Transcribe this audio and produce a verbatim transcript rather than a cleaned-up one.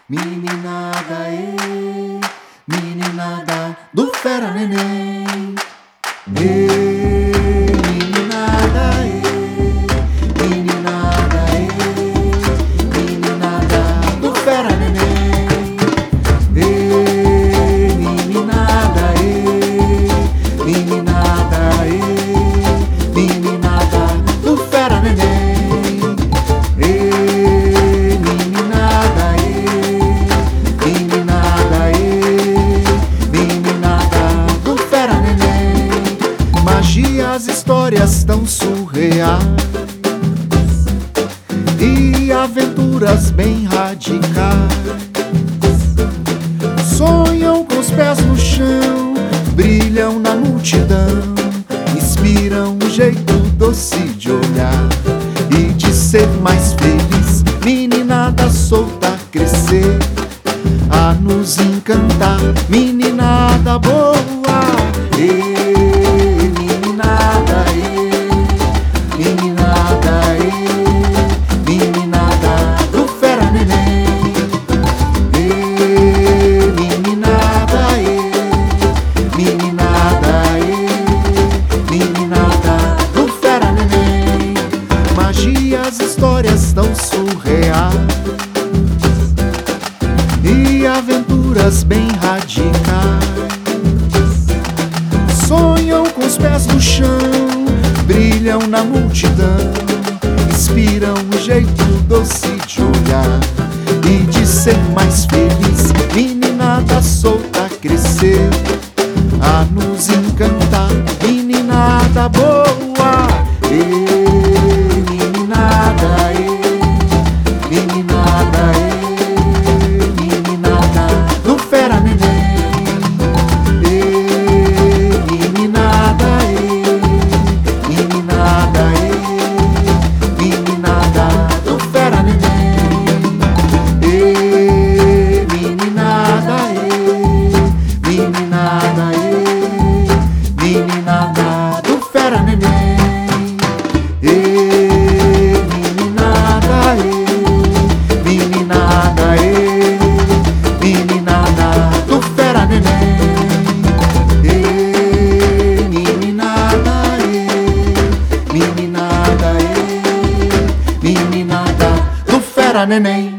Meninada, ê, meninada do Fera Neném. Ê, meninada, ê, meninada, ê, meninada do Fera Neném. Ê, meninada, ê, meninada, ê, meninada do Fera Neném. As histórias tão surreais e aventuras bem radicais. Sonham com os pés no chão, brilham na multidão, inspiram um jeito doce de olhar e de ser mais feliz. Meninada solta crescer, a nos encantar, meninada boa. E as histórias tão surreais e aventuras bem radicais. Sonham com os pés no chão, brilham na multidão, inspiram um jeito doce de olhar e de ser mais feliz. Meninada solta crescer, a nos encantar, meninada boa. E meninada do Fera Neném. Ê, meninada, ê, meninada, ê, meninada do Fera Neném. Ê, meninada, ê, meninada, ê, meninada do Fera Neném.